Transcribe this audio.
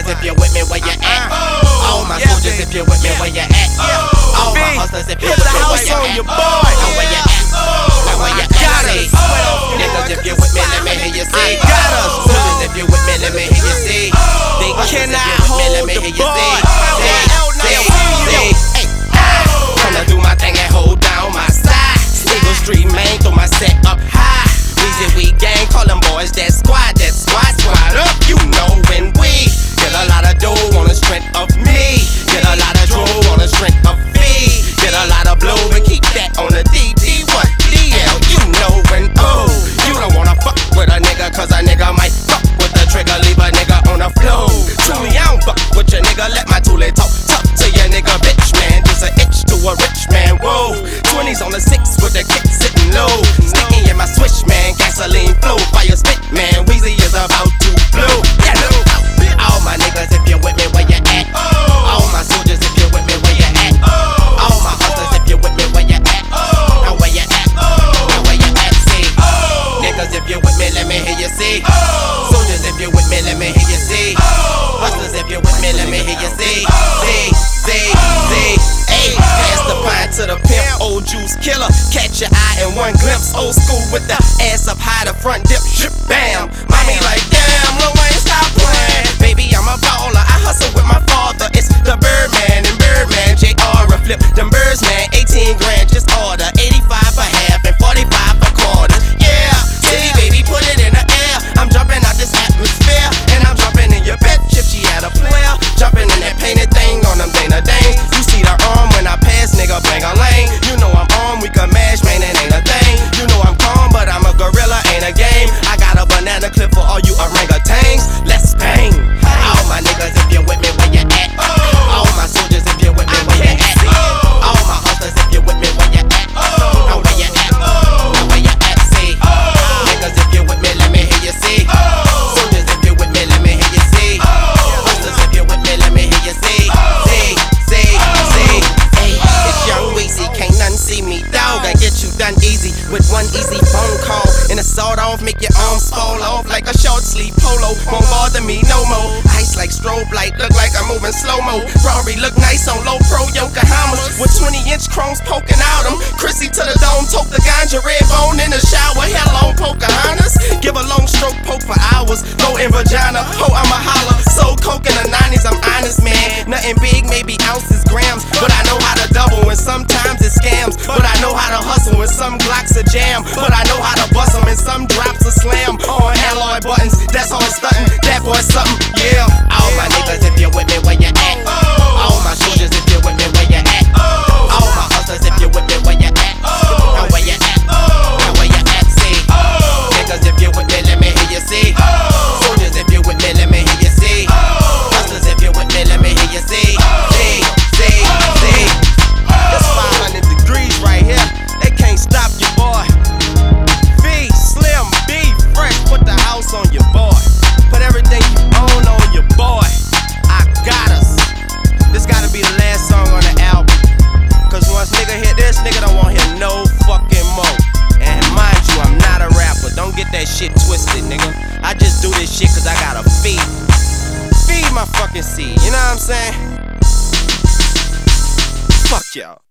niggas, if you with me, where you at? All my soldiers, if you with me, where you at? All my hustlers, if you with me, where you at? Now where you at? Now where you at? Say, niggas, if you with me, let me hear you say. Soldiers, if you with me, let me hear you say. They cannot hold the boy. Gonna do my thing and hold down my side. Eagle Street, man, throw my set up high. Weezy, we gang, call them boys that squad up. You know when we get a lot of dough on the strength of me, get a lot of dough on the strength of me, get a lot of blow and keep that on the DD. What DL? You know when you don't wanna fuck with a nigga, cause a nigga might fuck with the trigger, leave a nigga on the floor. Truly, I don't fuck with your nigga, let my toolie talk to your nigga, bitch, man. Just an itch to a rich man, whoa. 20s on the 6 with the kick sitting low. Sticky in my switch, man, gasoline flow, fire spit, man. Weezy is about to blow. Yeah, no. All my niggas, if you with me, where you at? All my soldiers, if you with me, where you at? All my hustlers, if you with me, where you at? Now where you at? Now where you at? Say, niggas, if you with me, let me hear you say. Soldiers, if you with me, let me hear you say. Hustlers, if you with me, let me hear you say. Hey, pass the pine to the pimp, old juice killer. Catch your eye in one glimpse, old school with the ass up high, the front dip, ship, bam. Mommy like, damn, Lil Wayne, stop playing. Baby, I'm a baller, I hustle with my father. It's the Birdman and Birdman, JR a flip. Them birds, man, 18 grand, just order. 85 for half and 45 for quarters. Yeah, city baby, put it in the air. I'm jumping out this atmosphere, and I'm jumping in your bed if she had a player. Jumping in that painted thing on them Dana Danes. You see the arm when I pass, nigga, bang a lane. You know I'm on, we can mash, man, it ain't a thing. You know I'm calm, but I'm a gorilla, ain't a game. I got a banana clip for all you orangutans. Let's bang. All my niggas, if you with me, where you at? All my soldiers, if you with me, where you at? All my hustlers, if you with me, where you at? Now where you at? Now where you at? Say, niggas, if you with me, let me hear you say. Soldiers, if you with me, let me hear you say. Hustlers, if you with me, let me hear you say. Hey, it's Young Weezy, can't none see me, dog. I get you done easy with one easy phone call. And a sawed off, make your arms fall off like a short sleeve polo. Won't bother me no more. Ice like strobe light, look like I'm moving slow mo. Rory look nice on low pro Yokohamas with 20-inch chromes poking out them. Chrissy to the dome, toke the ganja, red bone in the shower. Hello, Pocahontas. Give a long stroke, poke for hours. Low in vagina, ho, I'm a holler. So coke in the 90s, I'm honest, man. Nothing big, maybe ounces, grams. But I know how to double and sometimes it's scams. But I know how to hustle and some Glocks a jam. But I know how to bust them and some drops a slam. On alloy buttons, that's all stuntin'. That boy something, yeah. All my niggas, if you with me, where you at? All my soldiers, if you with me, where you at? All my hustlers, if you with me, where you at? Now where you at? Now where you at? Say, niggas, if you with me, let me hear you say. Soldiers, if you with me, let me hear you say. Hustlers, if you with me, let me hear you say. It's 500 degrees right here. They can't stop you, boy. V, Slim, B, Fresh, put the house on your boy. Put everything you own on your boy. I got us. This gotta be the last song on the album. Cause once nigga hit this, nigga don't want to hear no fucking more. And mind you, I'm not a rapper. Don't get that shit twisted, nigga. I just do this shit cause I gotta feed my fucking seed. You know what I'm saying? Fuck y'all.